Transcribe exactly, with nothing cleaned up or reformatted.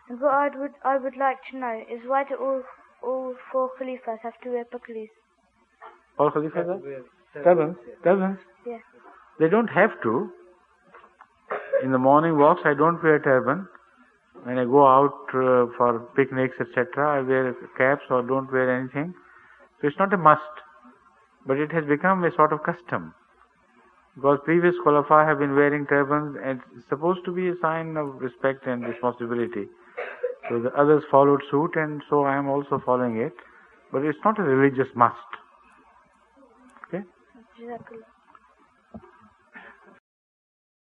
And what I would I would like to know is why do all all four Khalifas have to wear paklis? All Khalifas are turbans. Turbans. Yeah. They don't have to. In the morning walks, I don't wear turban. When I go out uh, for picnics, et cetera, I wear caps or don't wear anything. So it's not a must, but it has become a sort of custom. Because previous Khulafa have been wearing turbans, and it's supposed to be a sign of respect and responsibility. So the others followed suit, and so I am also following it. But it's not a religious must. Okay?